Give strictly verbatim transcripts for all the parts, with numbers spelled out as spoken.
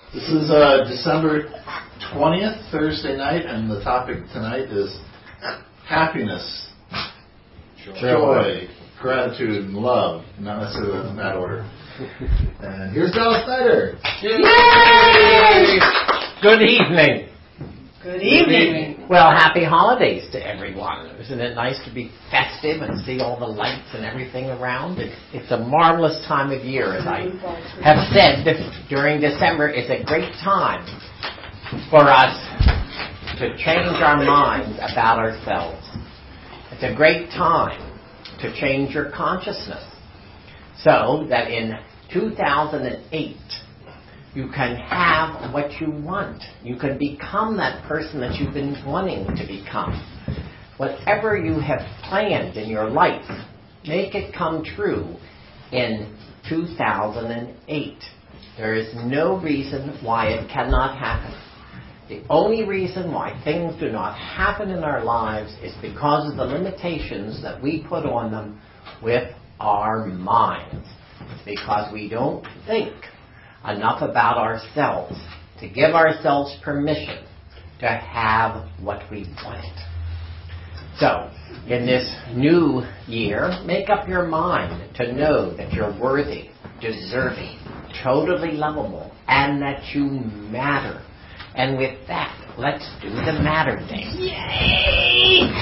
This is uh, December twentieth, Thursday night, and the topic tonight is happiness, joy, joy gratitude, and love. Not necessarily in that order. And here's Dallas Snyder. Yay! Good evening. Good evening. Well, happy holidays to everyone. Isn't it nice to be festive and see all the lights and everything around? It's, it's a marvelous time of year, as I have said during December. It's a great time for us to change our minds about ourselves. It's a great time to change your consciousness so that in two thousand eight, you can have what you want. You can become that person that you've been wanting to become. Whatever you have planned in your life, make it come true in two thousand eight. There is no reason why it cannot happen. The only reason why things do not happen in our lives is because of the limitations that we put on them with our minds. It's because we don't think enough about ourselves to give ourselves permission to have what we want. So, in this new year, make up your mind to know that you're worthy, deserving, totally lovable, and that you matter. And with that, let's do the matter thing. Yay!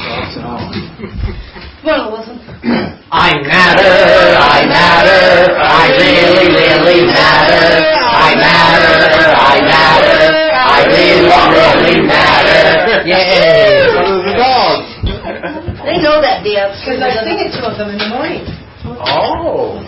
Well, listen. I matter, I matter, I really, really matter. I matter, I matter, I really, really matter. Yay! What are the dogs? They know that, dear, because I sing it to them in the morning. Oh.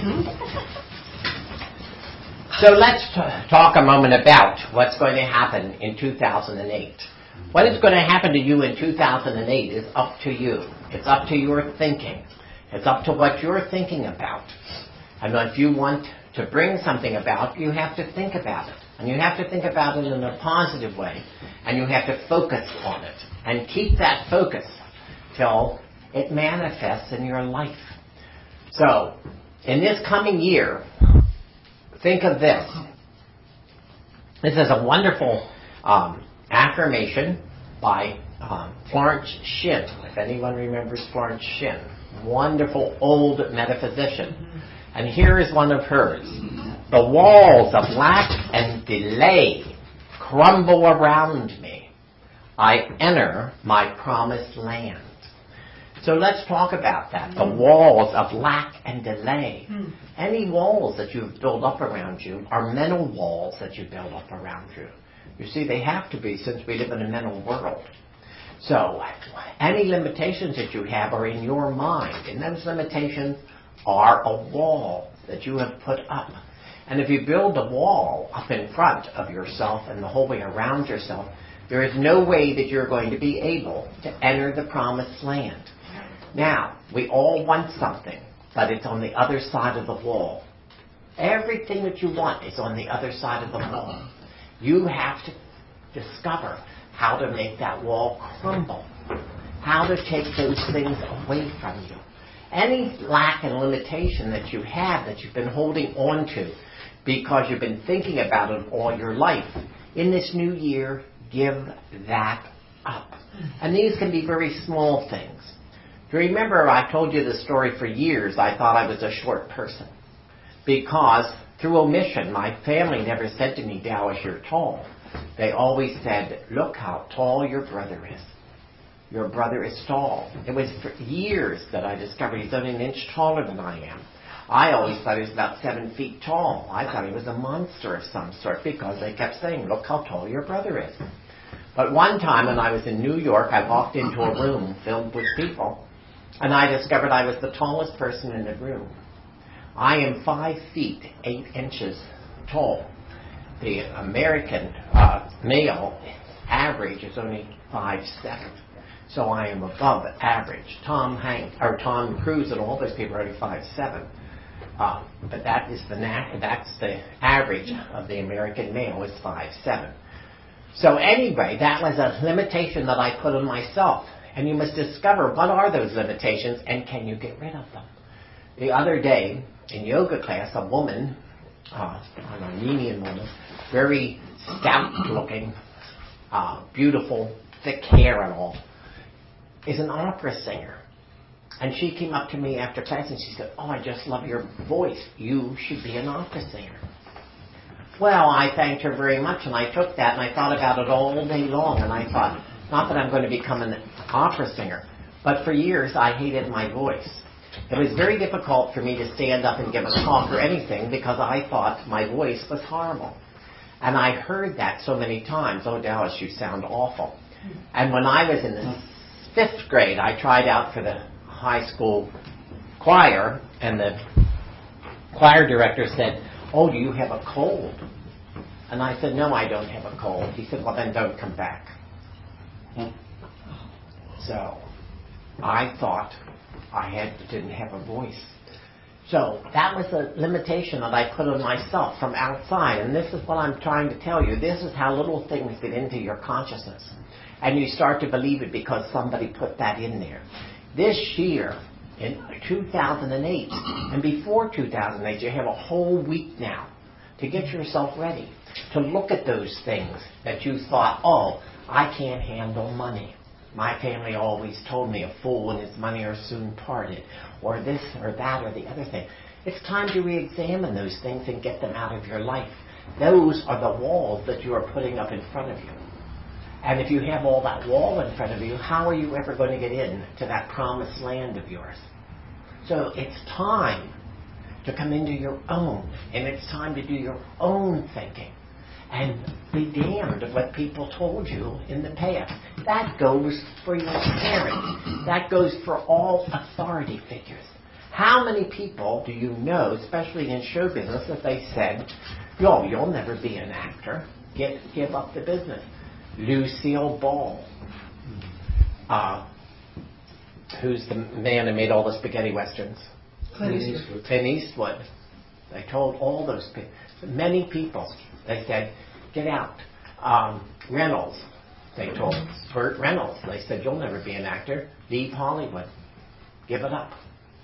So let's t- talk a moment about what's going to happen in two thousand eight. What is going to happen to you in two thousand eight is up to you. It's up to your thinking. It's up to what you're thinking about. And if you want to bring something about, you have to think about it. And you have to think about it in a positive way. And you have to focus on it. And keep that focus till it manifests in your life. So, in this coming year, think of this. This is a wonderful um, affirmation by um, Florence Shinn. If anyone remembers Florence Shinn, wonderful old metaphysician. And here is one of hers. The walls of lack and delay crumble around me. I enter my promised land. So let's talk about that. The walls of lack and delay. Mm. Any walls that you've built up around you are mental walls that you build up around you. You see, they have to be, since we live in a mental world. So any limitations that you have are in your mind. And those limitations are a wall that you have put up. And if you build a wall up in front of yourself and the whole way around yourself, there is no way that you're going to be able to enter the promised land. Now, we all want something, but it's on the other side of the wall. Everything that you want is on the other side of the wall. You have to discover how to make that wall crumble, how to take those things away from you. Any lack and limitation that you have that you've been holding on to because you've been thinking about it all your life, in this new year, give that up. And these can be very small things. If you remember, I told you this story for years. I thought I was a short person because through omission, my family never said to me, Dallas, you're tall. They always said, look how tall your brother is. Your brother is tall. It was for years that I discovered he's only an inch taller than I am. I always thought he was about seven feet tall. I thought he was a monster of some sort because they kept saying, look how tall your brother is. But one time when I was in New York, I walked into a room filled with people. And I discovered I was the tallest person in the room. I am five feet, eight inches tall. The American uh, male average is only five seven. So I am above average. Tom Hanks, or Tom Cruise and all those people are only five seven. Uh, but that is the na- that's the average of the American male is five seven. So anyway, that was a limitation that I put on myself. And you must discover what are those limitations and can you get rid of them. The other day in yoga class, a woman, uh, an Armenian woman, very stout-looking, uh, beautiful, thick hair and all, is an opera singer. And she came up to me after class and she said, "Oh, I just love your voice. You should be an opera singer." Well, I thanked her very much, and I took that and I thought about it all day long, and I thought, not that I'm going to become an opera singer, but for years I hated my voice. It was very difficult for me to stand up and give a talk or anything because I thought my voice was horrible. And I heard that so many times, "Oh, Dallas, you sound awful." And when I was in the fifth grade, I tried out for the high school choir, and the choir director said, "Oh, do you have a cold?" And I said, "No, I don't have a cold." He said, "Well, then don't come back." So I thought I had didn't have a voice. So that was a limitation that I put on myself from outside. And this is what I'm trying to tell you. This is how little things get into your consciousness. And you start to believe it because somebody put that in there. This year, in two thousand eight, and before two thousand eight, you have a whole week now to get yourself ready, to look at those things that you thought, "Oh, I can't handle money. My family always told me a fool and his money are soon parted," or this or that or the other thing. It's time to re-examine those things and get them out of your life. Those are the walls that you are putting up in front of you. And if you have all that wall in front of you, how are you ever going to get in to that promised land of yours? So it's time to come into your own, and it's time to do your own thinking. And be damned of what people told you in the past. That goes for your parents. That goes for all authority figures. How many people do you know, especially in show business, that they said, "Yo, you'll never be an actor. Get, give up the business." Lucille Ball, uh, who's the man who made all the spaghetti westerns? Clint Eastwood. Clint Eastwood. They told all those people, many people, they said, "Get out." Um, Reynolds, they told Burt Reynolds, they said, "You'll never be an actor. Leave Hollywood. Give it up."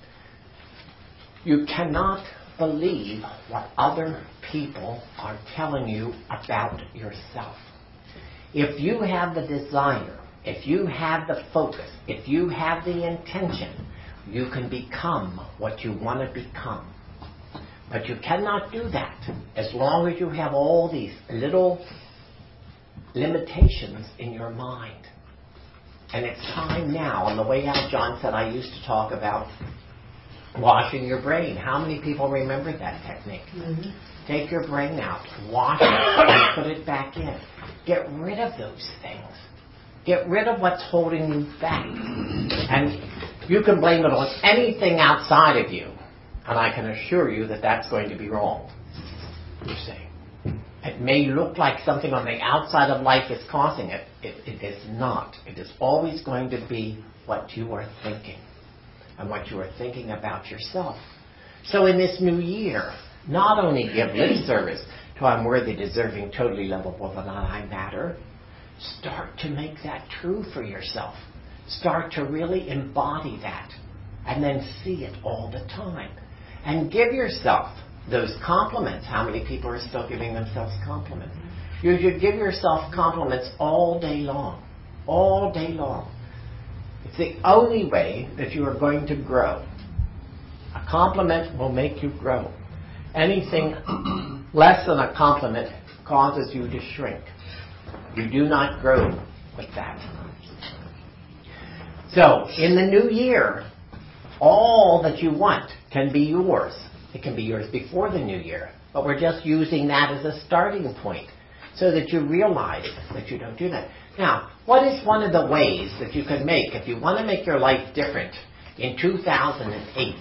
You cannot believe what other people are telling you about yourself. If you have the desire, if you have the focus, if you have the intention, you can become what you want to become. But you cannot do that as long as you have all these little limitations in your mind. And it's time now. On the way out, John said I used to talk about washing your brain. How many people remember that technique? Mm-hmm. Take your brain out, wash it, and put it back in. Get rid of those things. Get rid of what's holding you back. And you can blame it on anything outside of you. And I can assure you that that's going to be wrong. You see. It may look like something on the outside of life is causing it. It, it is not. It is always going to be what you are thinking. And what you are thinking about yourself. So in this new year, not only give lip service to "I'm worthy, deserving, totally lovable, and I matter," start to make that true for yourself. Start to really embody that. And then see it all the time. And give yourself those compliments. How many people are still giving themselves compliments? You should give yourself compliments all day long. All day long. It's the only way that you are going to grow. A compliment will make you grow. Anything less than a compliment causes you to shrink. You do not grow with that. So, in the new year, all that you want can be yours. It can be yours before the new year, but we're just using that as a starting point so that you realize that you don't do that. Now, what is one of the ways that you can make, if you want to make your life different in two thousand eight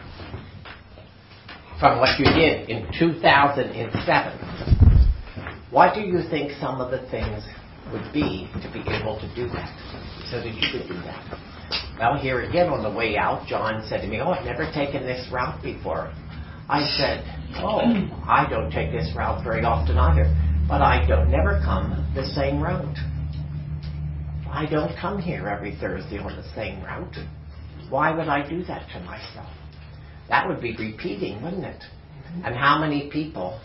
from what you did in two thousand seven, what do you think some of the things would be to be able to do that, so that you could do that? Well, here again on the way out, John said to me, "Oh, I've never taken this route before." I said, "Oh, I don't take this route very often either, but I don't never come the same route. I don't come here every Thursday on the same route. Why would I do that to myself?" That would be repeating, wouldn't it? And how many people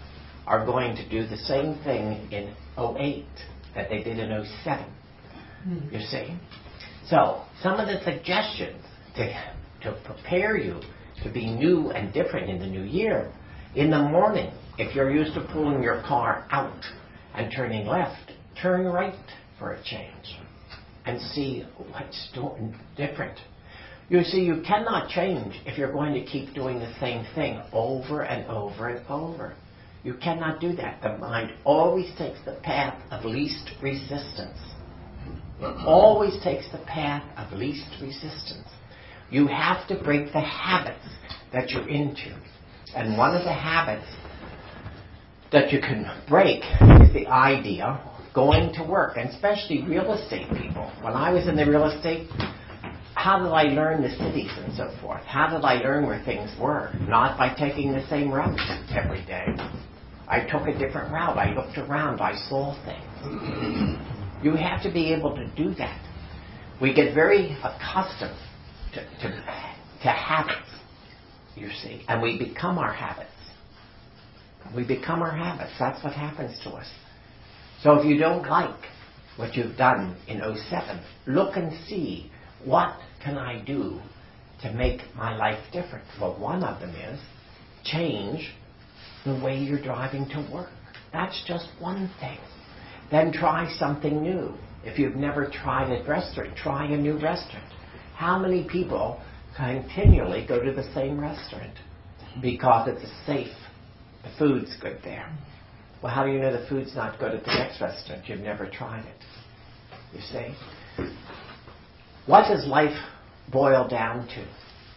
are going to do the same thing in oh eight that they did in oh seven. Mm. You see? So, some of the suggestions to, to prepare you to be new and different in the new year, in the morning, if you're used to pulling your car out and turning left, turn right for a change and see what's doing different. You see, you cannot change if you're going to keep doing the same thing over and over and over. You cannot do that. The mind always takes the path of least resistance. It always takes the path of least resistance. You have to break the habits that you're into. And one of the habits that you can break is the idea of going to work, and especially real estate people. When I was in the real estate, how did I learn the cities and so forth? How did I learn where things were? Not by taking the same route every day. I took a different route. I looked around. I saw things. You have to be able to do that. We get very accustomed to, to, to habits, you see, and we become our habits. We become our habits. That's what happens to us. So if you don't like what you've done in oh seven, look and see, what can I do to make my life different? Well, one of them is change the way you're driving to work. That's just one thing. Then try something new. If you've never tried a restaurant, try a new restaurant. How many people continually go to the same restaurant? Because it's safe. The food's good there. Well, how do you know the food's not good at the next restaurant? You've never tried it. You see? What does life boil down to?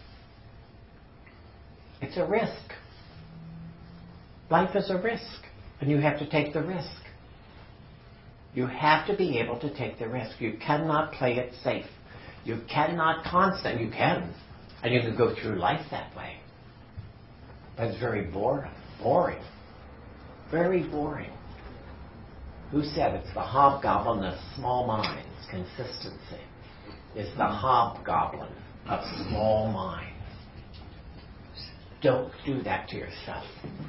It's a risk. Life is a risk, and you have to take the risk. You have to be able to take the risk. You cannot play it safe. You cannot constant. You can, and you can go through life that way. But it's very boring. Boring. Very boring. Who said it's the hobgoblin of small minds? Consistency is the hobgoblin of small minds. Don't do that to yourself.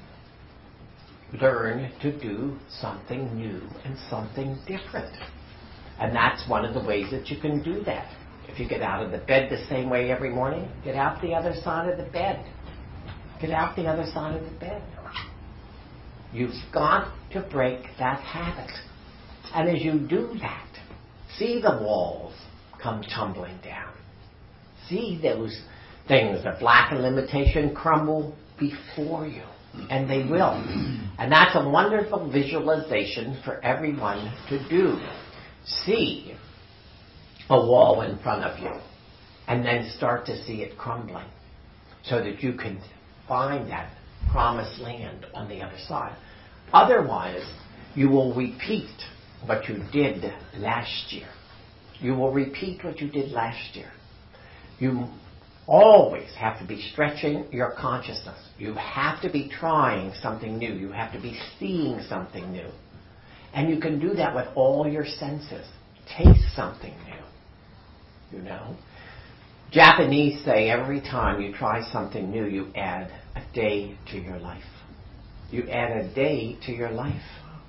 Learn to do something new and something different. And that's one of the ways that you can do that. If you get out of the bed the same way every morning, get out the other side of the bed. Get out the other side of the bed. You've got to break that habit. And as you do that, see the walls come tumbling down. See those things, the black and limitation, crumble before you. And they will. And that's a wonderful visualization for everyone to do. See a wall in front of you, and then start to see it crumbling, so that you can find that promised land on the other side. Otherwise, you will repeat what you did last year. You will repeat what you did last year. You always have to be stretching your consciousness. You have to be trying something new. You have to be seeing something new. And you can do that with all your senses. Taste something new. You know? Japanese say every time you try something new, you add a day to your life. You add a day to your life.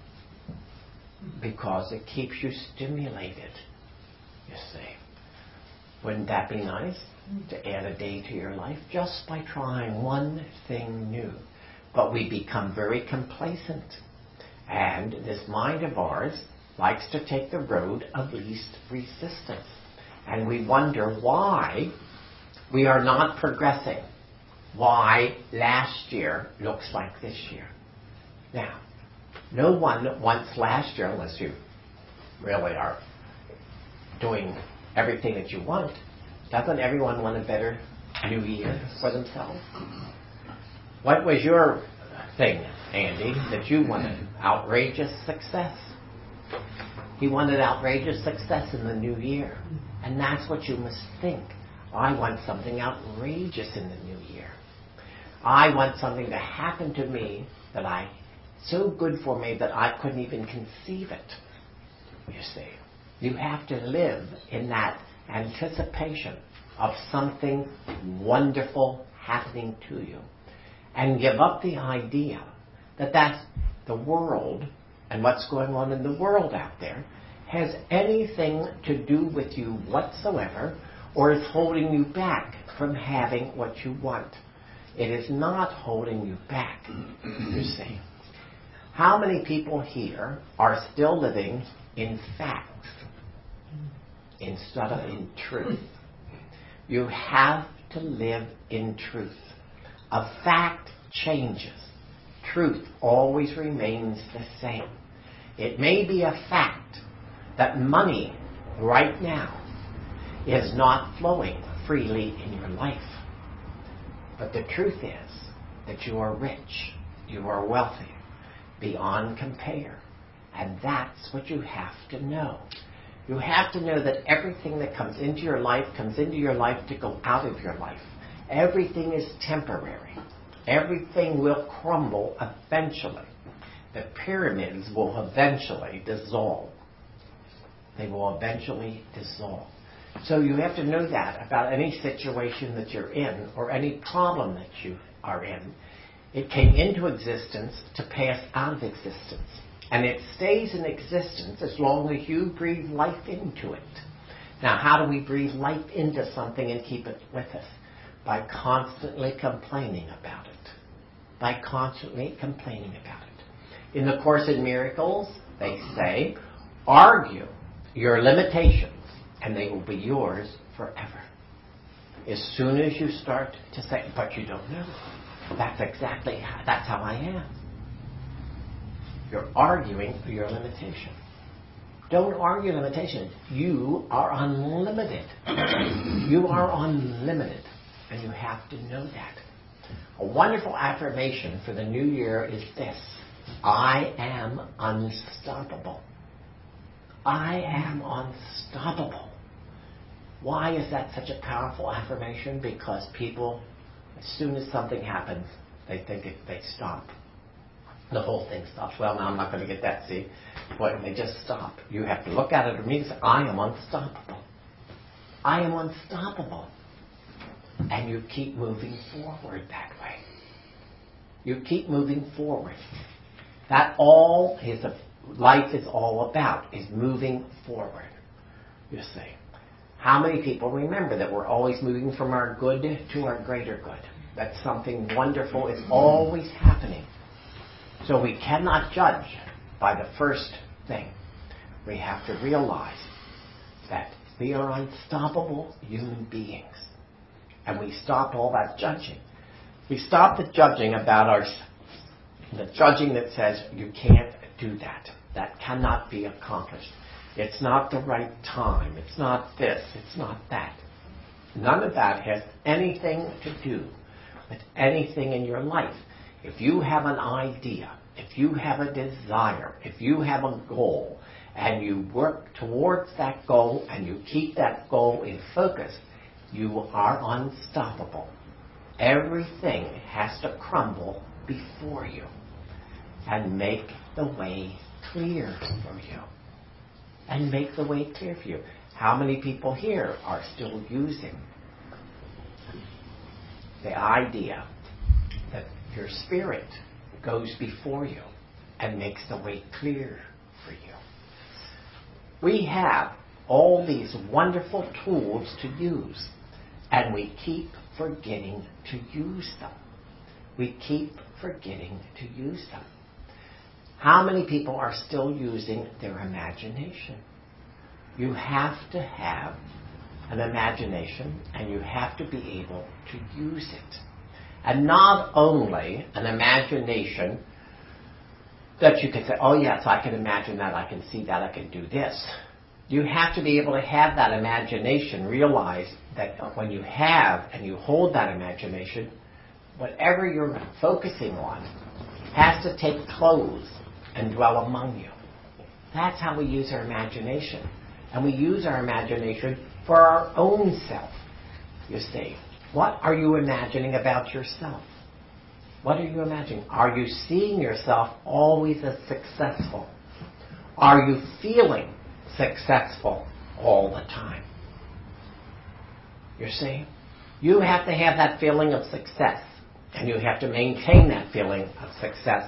Because it keeps you stimulated, you see. Wouldn't that be nice? To add a day to your life just by trying one thing new. But we become very complacent. And this mind of ours likes to take the road of least resistance. And we wonder why we are not progressing. Why last year looks like this year. Now, no one wants last year, unless you really are doing everything that you want. Doesn't everyone want a better new year for themselves? What was your thing, Andy, that you wanted? Outrageous success. He wanted outrageous success in the new year. And that's what you must think. I want something outrageous in the new year. I want something to happen to me that I, so good for me that I couldn't even conceive it. You see, you have to live in that anticipation of something wonderful happening to you, and give up the idea that that's the world and what's going on in the world out there has anything to do with you whatsoever or is holding you back from having what you want. It is not holding you back, you see. How many people here are still living in facts instead of in truth? You have to live in truth. A fact changes. Truth always remains the same. It may be a fact that money right now is not flowing freely in your life. But the truth is that you are rich, you are wealthy, beyond compare. And that's what you have to know. You have to know that everything that comes into your life comes into your life to go out of your life. Everything is temporary. Everything will crumble eventually. The pyramids will eventually dissolve. They will eventually dissolve. So you have to know that about any situation that you're in or any problem that you are in. It came into existence to pass out of existence. And it stays in existence as long as you breathe life into it. Now, how do we breathe life into something and keep it with us? By constantly complaining about it. By constantly complaining about it. In the Course in Miracles, they say, argue your limitations and they will be yours forever. As soon as you start to say, but you don't know. That's exactly how, that's how I am. You're arguing your limitation. Don't argue limitation. You are unlimited. You are unlimited. And you have to know that. A wonderful affirmation for the new year is this. I am unstoppable. I am unstoppable. Why is that such a powerful affirmation? Because people, as soon as something happens, they think it, they stop. The whole thing stops. Well, now I'm not going to get that, see? But they just stop. You have to look at it and mean, I am unstoppable. I am unstoppable. And you keep moving forward that way. You keep moving forward. That all is a, life is all about, is moving forward. You see. How many people remember that we're always moving from our good to our greater good? That something wonderful is always happening. So we cannot judge by the first thing. We have to realize that we are unstoppable human beings. And we stop all that judging. We stop the judging about our, the judging that says you can't do that. That cannot be accomplished. It's not the right time. It's not this. It's not that. None of that has anything to do with anything in your life. If you have an idea, if you have a desire, if you have a goal, and you work towards that goal and you keep that goal in focus, you are unstoppable. Everything has to crumble before you and make the way clear for you. And make the way clear for you. How many people here are still using the idea that your spirit goes before you and makes the way clear for you? We have all these wonderful tools to use, and we keep forgetting to use them. We keep forgetting to use them. How many people are still using their imagination? You have to have an imagination, and you have to be able to use it. And not only an imagination that you can say, oh yes, I can imagine that, I can see that, I can do this. You have to be able to have that imagination, realize that when you have and you hold that imagination, whatever you're focusing on has to take clothes and dwell among you. That's how we use our imagination. And we use our imagination for our own self, you see. What are you imagining about yourself? What are you imagining? Are you seeing yourself always as successful? Are you feeling successful all the time? You see? You have to have that feeling of success. And you have to maintain that feeling of success.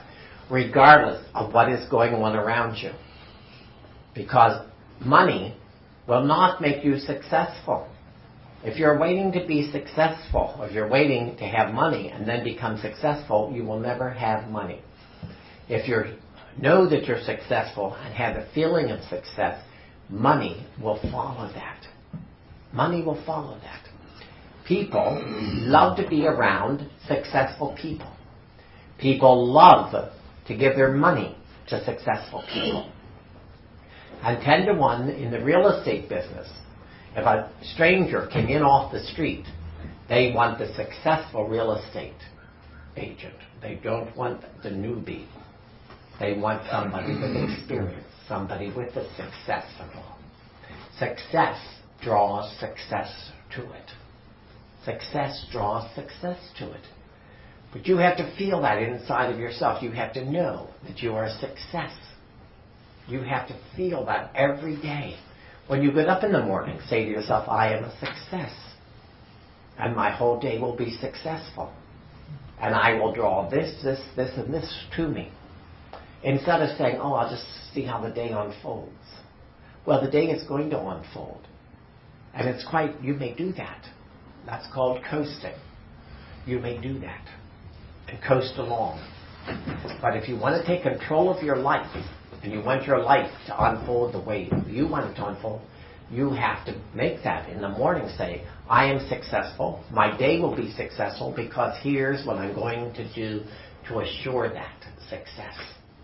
regardless of what is going on around you. Because money will not make you successful. If you're waiting to be successful, or if you're waiting to have money and then become successful, you will never have money. If you know that you're successful and have a feeling of success, money will follow that. Money will follow that. People love to be around successful people. People love to give their money to successful people. And ten to one in the real estate business, if a stranger came in off the street, they want the successful real estate agent. They don't want the newbie. They want somebody with experience, somebody with a success level. Success draws success to it. Success draws success to it. But you have to feel that inside of yourself. You have to know that you are a success. You have to feel that every day. When you get up in the morning, say to yourself, I am a success. And my whole day will be successful. And I will draw this, this, this, and this to me. Instead of saying, oh, I'll just see how the day unfolds. Well, the day is going to unfold. And it's quite, you may do that. That's called coasting. You may do that. And coast along. But if you want to take control of your life, and you want your life to unfold the way you want it to unfold, you have to make that in the morning say, I am successful. My day will be successful because here's what I'm going to do to assure that success.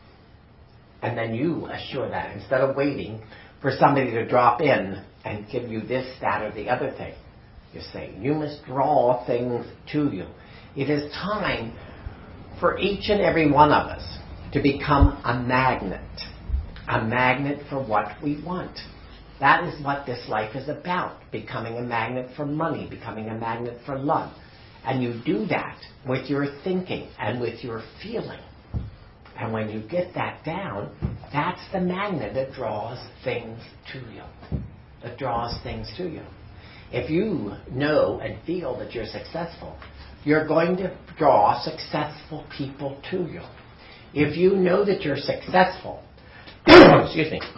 And then you assure that instead of waiting for somebody to drop in and give you this, that, or the other thing. You say, you must draw things to you. It is time for each and every one of us to become a magnet. A magnet for what we want. That is what this life is about. Becoming a magnet for money. Becoming a magnet for love. And you do that with your thinking and with your feeling. And when you get that down, that's the magnet that draws things to you. That draws things to you. If you know and feel that you're successful, you're going to draw successful people to you. If you know that you're successful, excuse me,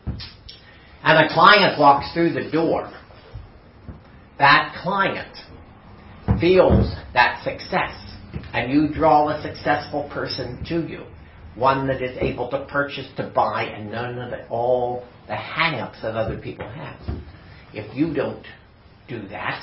and a client walks through the door, that client feels that success, and you draw a successful person to you, one that is able to purchase, to buy, and none of the, all the hang-ups that other people have. If you don't do that,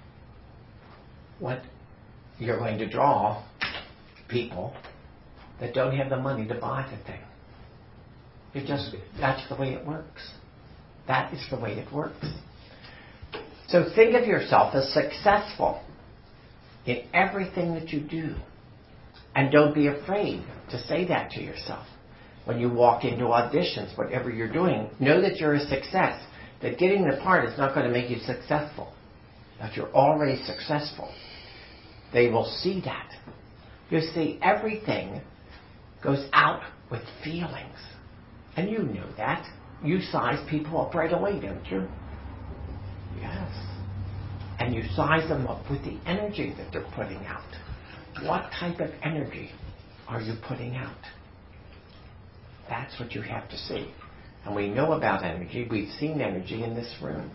what you're going to draw people that don't have the money to buy the thing. It just, that's the way it works. That is the way it works. So think of yourself as successful in everything that you do. And don't be afraid to say that to yourself. When you walk into auditions, whatever you're doing, know that you're a success. That getting the part is not going to make you successful. That you're already successful. They will see that. You see, everything goes out with feelings. And you know that. You size people up right away, don't you? Yes. And you size them up with the energy that they're putting out. What type of energy are you putting out? That's what you have to see. And we know about energy. We've seen energy in this room.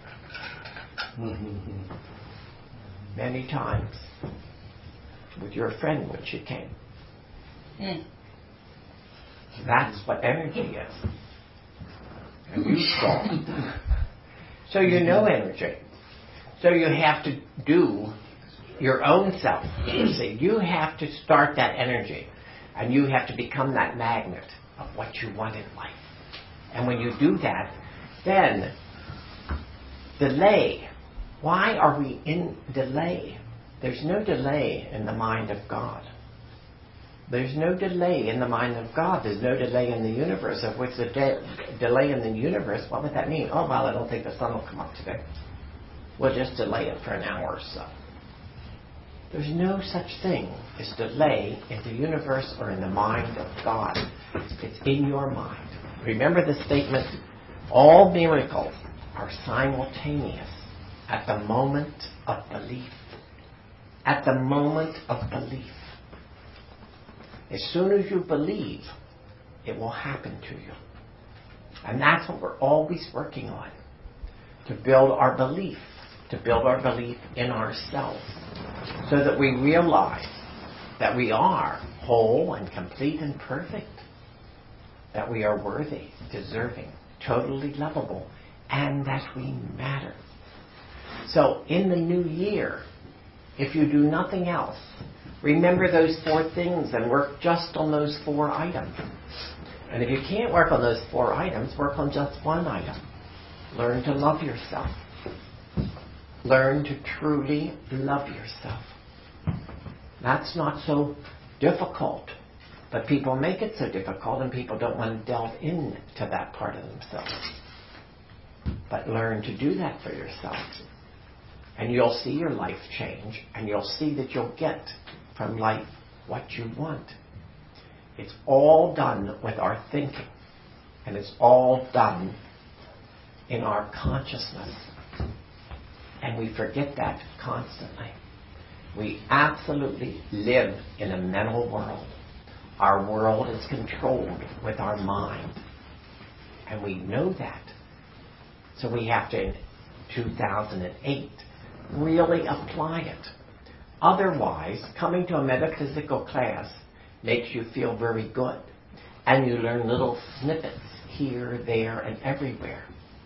Many times. With your friend when she came. Mm. That's what energy is. And you saw. So you know energy. So you have to do your own self. You see, you have to start that energy. And you have to become that magnet of what you want in life. And when you do that, then delay. Why are we in delay? There's no delay in the mind of God. There's no delay in the mind of God. There's no delay in the universe. Of which the de- delay in the universe, what would that mean? Oh, well, I don't think the sun will come up today. We'll just delay it for an hour or so. There's no such thing as delay in the universe or in the mind of God. It's in your mind. Remember the statement, all miracles are simultaneous at the moment of belief. At the moment of belief. As soon as you believe, it will happen to you. And that's what we're always working on, to build our belief, to build our belief in ourselves, so that we realize that we are whole and complete and perfect, that we are worthy, deserving, totally lovable, and that we matter. So in the new year, if you do nothing else, remember those four things and work just on those four items. And if you can't work on those four items, work on just one item. Learn to love yourself. Learn to truly love yourself. That's not so difficult, but people make it so difficult and people don't want to delve into that part of themselves. But learn to do that for yourself. And you'll see your life change, and you'll see that you'll get from life what you want. It's all done with our thinking, and it's all done in our consciousness. And we forget that constantly. We absolutely live in a mental world. Our world is controlled with our mind. And we know that. So we have to, in two thousand eight, really apply it. Otherwise, coming to a metaphysical class makes you feel very good. And you learn little snippets here, there, and everywhere.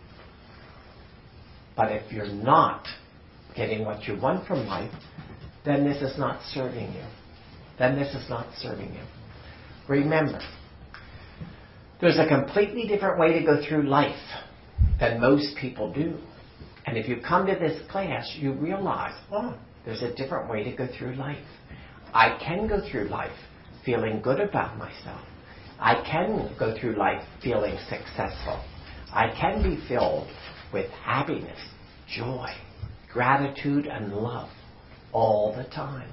But if you're not getting what you want from life, then this is not serving you. Then this is not serving you. Remember, there's a completely different way to go through life than most people do. And if you come to this class, you realize, oh, there's a different way to go through life. I can go through life feeling good about myself. I can go through life feeling successful. I can be filled with happiness, joy, gratitude, and love all the time.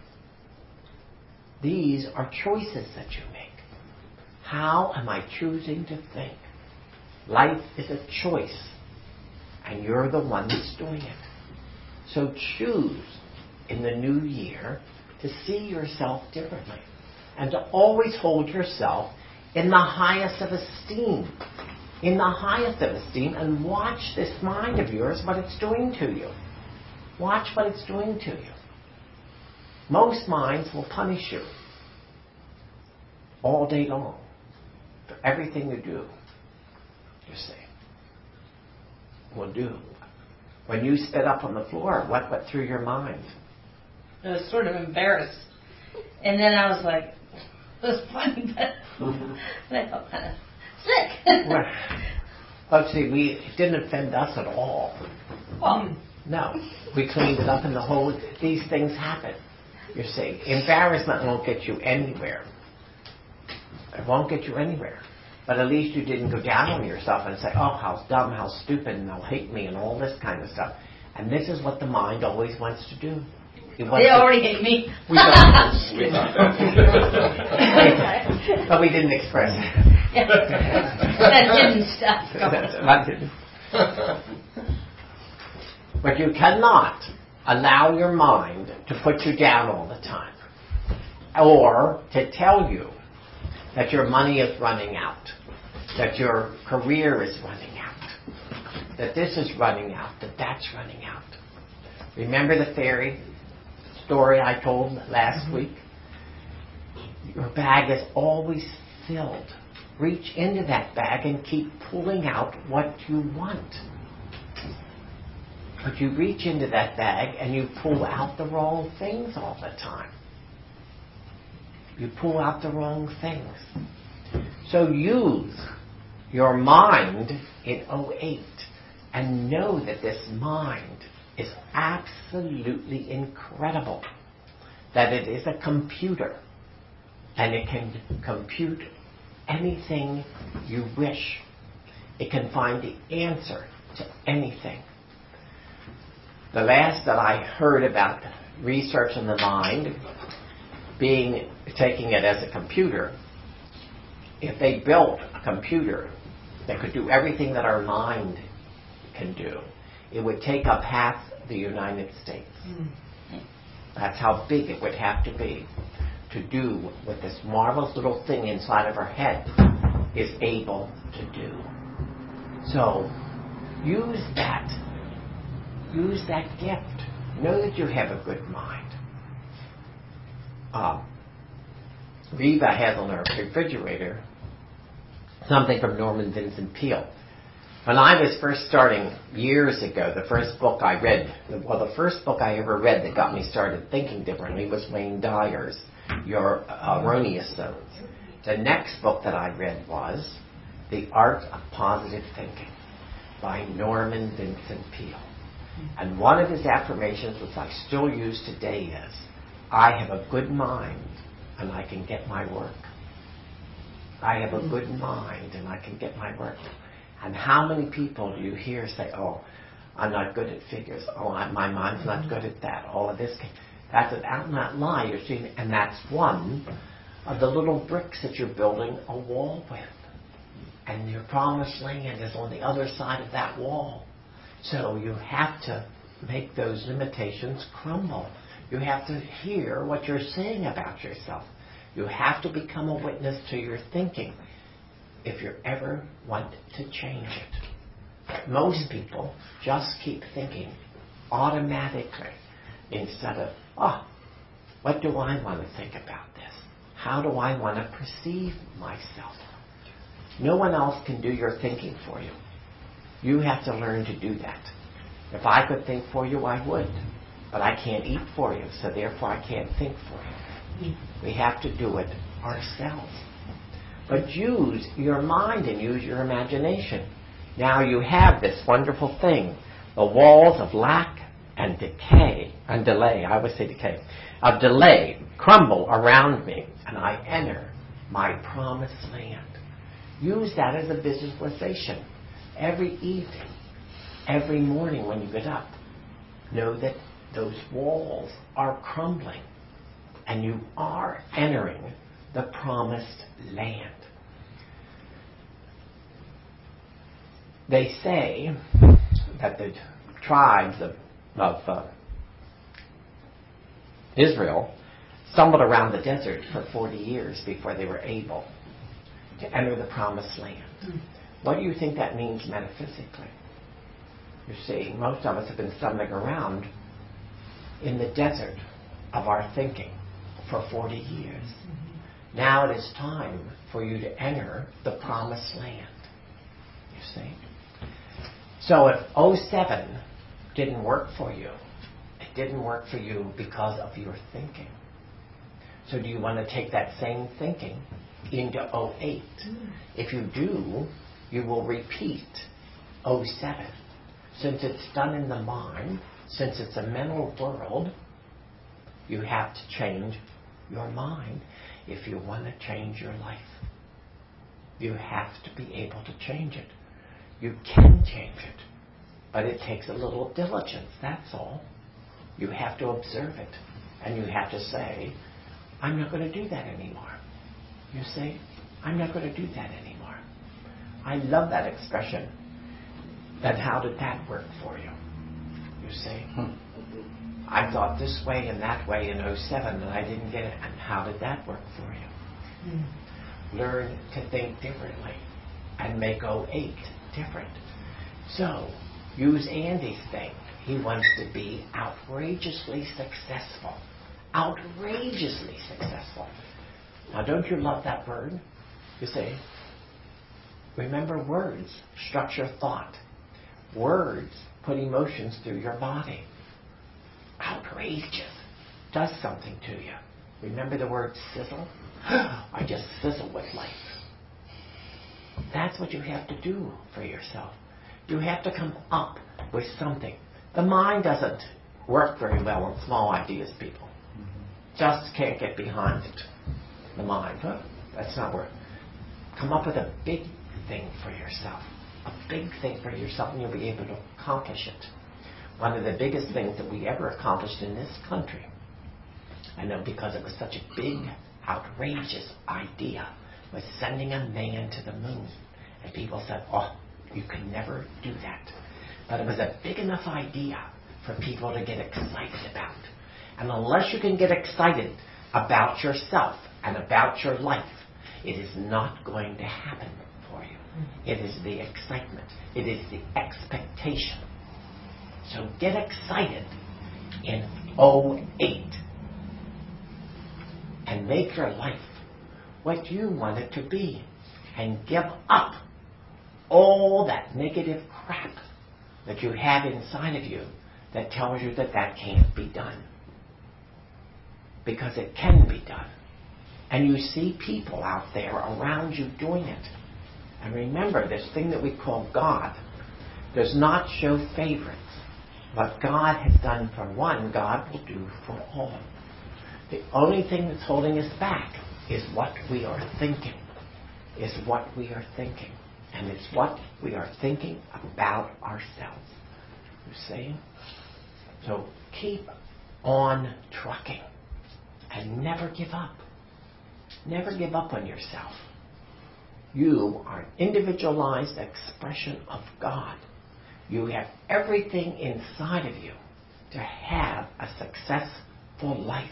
These are choices that you make. How am I choosing to think? Life is a choice, and you're the one that's doing it. So choose in the new year to see yourself differently and to always hold yourself in the highest of esteem. In the highest of esteem, and watch this mind of yours, what it's doing to you. Watch what it's doing to you. Most minds will punish you all day long for everything you do. You see, will do. When you spit up on the floor, what went through your mind? I was sort of embarrassed, and then I was like, it was funny, but I felt kind of sick. Well, but see, we, it didn't offend us at all. Well, No, we cleaned it up, and the whole, these things happen. You see, embarrassment won't get you anywhere. It won't get you anywhere. But at least you didn't go down on yourself and say, oh, how dumb, how stupid, and they'll hate me, and all this kind of stuff. And this is what the mind always wants to do. It wants they to, already hate me. We thought, we thought that. But we didn't express it. Yeah. That hidden stuff. That hidden. But you cannot allow your mind to put you down all the time, or to tell you that your money is running out, that your career is running out, that this is running out, that that's running out. Remember the fairy story I told last mm-hmm. week? Your bag is always filled. Reach into that bag and keep pulling out what you want. But you reach into that bag and you pull out the wrong things all the time. You pull out the wrong things. So use your mind in oh eight and know that this mind is absolutely incredible. That it is a computer and it can compute anything you wish. It can find the answer to anything. The last that I heard about research in the mind, being taking it as a computer, if they built a computer that could do everything that our mind can do, it would take up half the United States. Mm. That's how big it would have to be. to do what this marvelous little thing inside of her head is able to do. So use that. Use that gift. Know that you have a good mind. Um, Reva has on her refrigerator something from Norman Vincent Peale. When I was first starting years ago, the first book I read, well, the first book I ever read that got me started thinking differently was Wayne Dyer's Your Erroneous Zones. The next book that I read was The Art of Positive Thinking by Norman Vincent Peale. And one of his affirmations, which I still use today, is, I have a good mind and I can get my work. I have a good mind and I can get my work. And how many people do you hear say, oh, I'm not good at figures. Oh, I, my mind's not good at that. All of this. That's an out and out lie you're seeing. And that's one of the little bricks that you're building a wall with. And your promised land is on the other side of that wall. So you have to make those limitations crumble. You have to hear what you're saying about yourself. You have to become a witness to your thinking if you ever want to change it. Most people just keep thinking automatically instead of, oh, what do I want to think about this? How do I want to perceive myself? No one else can do your thinking for you. You have to learn to do that. If I could think for you, I would. But I can't eat for you, so therefore I can't think for you. We have to do it ourselves. But use your mind and use your imagination. Now you have this wonderful thing. The walls of lack and decay, and delay, I always say decay, of delay crumble around me, and I enter my promised land. Use that as a visualization. Every evening, every morning when you get up, know that those walls are crumbling and you are entering the promised land. They say that the tribes of, of uh, Israel stumbled around the desert for forty years before they were able to enter the promised land. Mm. What do you think that means metaphysically? You see, most of us have been stumbling around in the desert of our thinking for forty years. Mm-hmm. Now it is time for you to enter the promised land. You see? So if oh seven didn't work for you, it didn't work for you because of your thinking. So do you want to take that same thinking into oh eight? Mm. If you do, you will repeat oh seven. Since it's done in the mind, since it's a mental world, you have to change your mind if you want to change your life. You have to be able to change it. You can change it, but it takes a little diligence, that's all. You have to observe it, and you have to say, I'm not going to do that anymore. You say, I'm not going to do that anymore. I love that expression. And how did that work for you? You say, hmm. I thought this way and that way in oh seven and I didn't get it. And how did that work for you? Hmm. Learn to think differently and make oh eight different. So, use Andy's thing. He wants to be outrageously successful. Outrageously successful. Now, don't you love that word? You say, remember words structure thought. Words put emotions through your body. Outrageous does something to you. Remember the word sizzle? I just sizzle with life. That's what you have to do for yourself. You have to come up with something. The mind doesn't work very well on small ideas, people. Just can't get behind it. The mind, huh? That's not work. Come up with a big thing for yourself. A big thing for yourself, and you'll be able to accomplish it. One of the biggest things that we ever accomplished in this country, I know because it was such a big, outrageous idea, was sending a man to the moon. And people said, oh, you can never do that. But it was a big enough idea for people to get excited about. And unless you can get excited about yourself and about your life, it is not going to happen for you. It is the excitement. It is the expectation. So get excited in oh eight and make your life what you want it to be, and give up all that negative crap that you have inside of you that tells you that that can't be done. Because it can be done. And you see people out there around you doing it. And remember, this thing that we call God does not show favorites. What God has done for one, God will do for all. The only thing that's holding us back is what we are thinking. Is what we are thinking. And it's what we are thinking about ourselves. You see? So keep on trucking. And never give up. Never give up on yourself. You are an individualized expression of God. You have everything inside of you to have a successful life.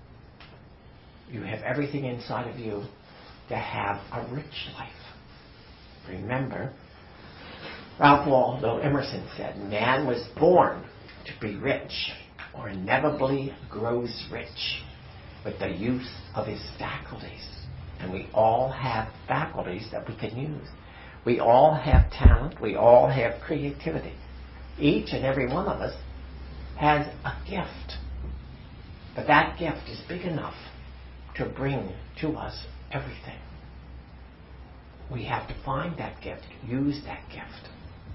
You have everything inside of you to have a rich life. Remember, Ralph Waldo Emerson said, man was born to be rich, or inevitably grows rich with the use of his faculties. And we all have faculties that we can use. We all have talent. We all have creativity. Each and every one of us has a gift. But that gift is big enough to bring to us everything. We have to find that gift, use that gift.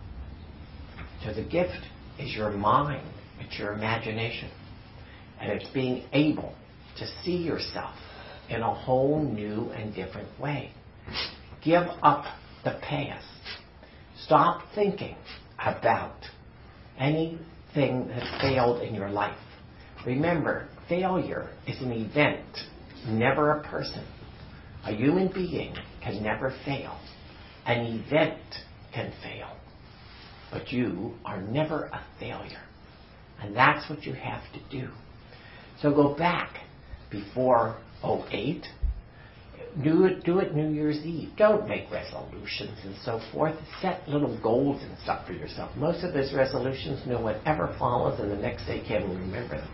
So the gift is your mind, it's your imagination, and it's being able to see yourself in a whole new and different way. Give up the past. Stop thinking about anything that failed in your life. Remember, failure is an event, never a person. A human being can never fail. An event can fail. But you are never a failure. And that's what you have to do. So go back before oh eight. Do it, do it New Year's Eve. Don't make resolutions and so forth. Set little goals and stuff for yourself. Most of those resolutions, no one ever follows, and the next day can't remember them.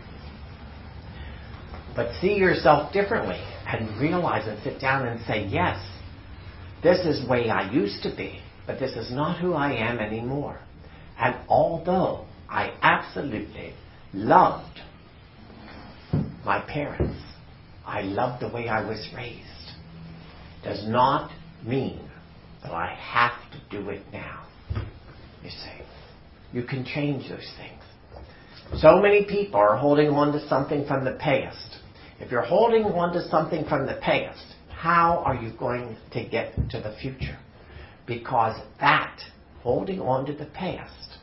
But see yourself differently and realize and sit down and say, yes, this is the way I used to be, but this is not who I am anymore. And although I absolutely loved my parents, I loved the way I was raised, does not mean that I have to do it now. You see, you can change those things. So many people are holding on to something from the past. If you're holding on to something from the past, how are you going to get to the future? Because that, holding on to the past,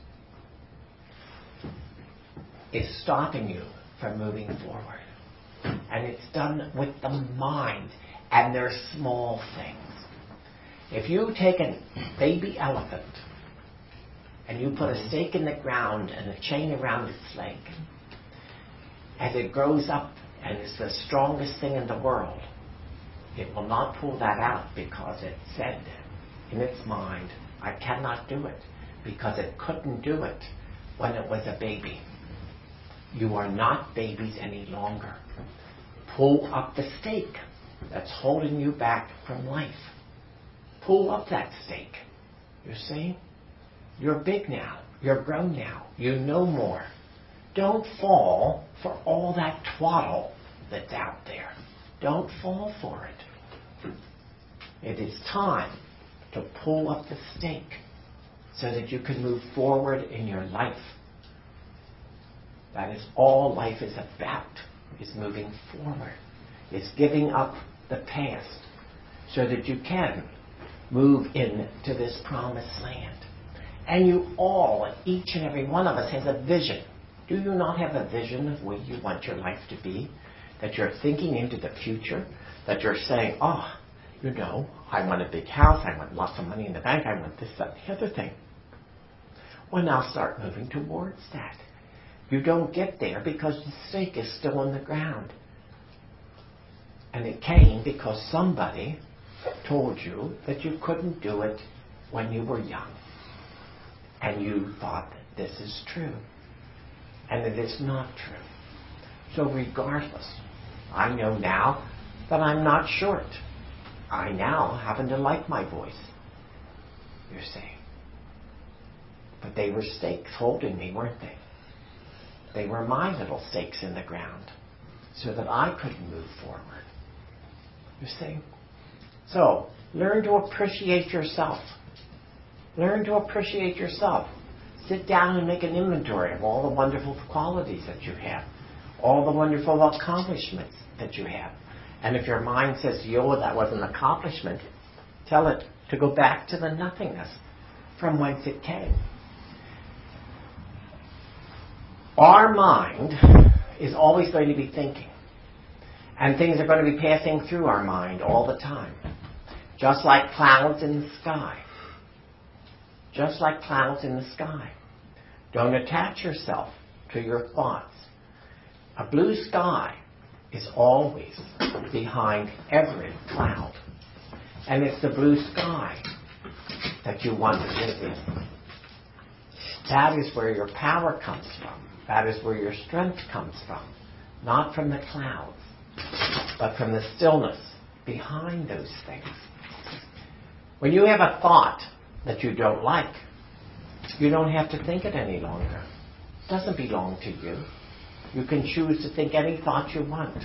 is stopping you from moving forward. And it's done with the mind, and they're small things. If you take a baby elephant and you put a stake in the ground and a chain around its leg, as it grows up and is the strongest thing in the world, it will not pull that out because it said in its mind, I cannot do it, because it couldn't do it when it was a baby. You are not babies any longer. Pull up the stake that's holding you back from life. Pull up that stake. You see? You're big now. You're grown now. You know more. Don't fall for all that twaddle that's out there. Don't fall for it. It is time to pull up the stake so that you can move forward in your life. That is all life is about, is moving forward, is giving up the past so that you can move into this promised land. And you all, each and every one of us, has a vision. Do you not have a vision of where you want your life to be? That you're thinking into the future? That you're saying, oh, you know, I want a big house, I want lots of money in the bank, I want this, that, the other thing. Well, now start moving towards that. You don't get there because the stake is still on the ground. And it came because somebody told you that you couldn't do it when you were young. And you thought that this is true. And it is not true. So regardless, I know now that I'm not short. I now happen to like my voice. You see. But they were stakes holding me, weren't they? They were my little stakes in the ground so that I couldn't move forward. You see? So, learn to appreciate yourself. Learn to appreciate yourself. Sit down and make an inventory of all the wonderful qualities that you have, all the wonderful accomplishments that you have. And if your mind says to you, oh, that was an accomplishment, tell it to go back to the nothingness from whence it came. Our mind is always going to be thinking. And things are going to be passing through our mind all the time. Just like clouds in the sky. Just like clouds in the sky. Don't attach yourself to your thoughts. A blue sky is always behind every cloud. And it's the blue sky that you want to live in. That is where your power comes from. That is where your strength comes from. Not from the clouds, but from the stillness behind those things. When you have a thought that you don't like, you don't have to think it any longer. It doesn't belong to you. You can choose to think any thought you want.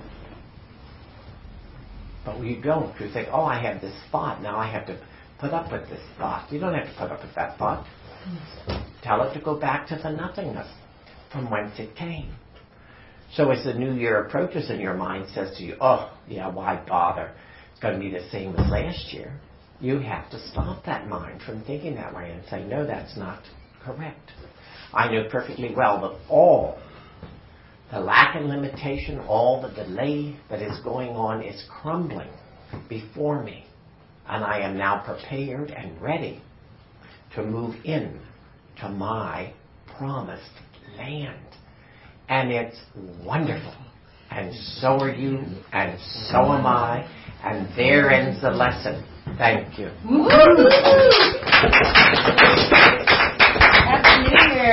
But you don't. You think, oh, I have this thought. Now I have to put up with this thought. You don't have to put up with that thought. Tell it to go back to the nothingness from whence it came. So as the new year approaches and your mind says to you, oh, yeah, why bother? It's going to be the same as last year. You have to stop that mind from thinking that way and say, no, that's not correct. I know perfectly well that all the lack and limitation, all the delay that is going on is crumbling before me. And I am now prepared and ready to move in to my promised land. And it's wonderful. And so are you, and so am I. And there ends the lesson. Thank you. Happy New Year.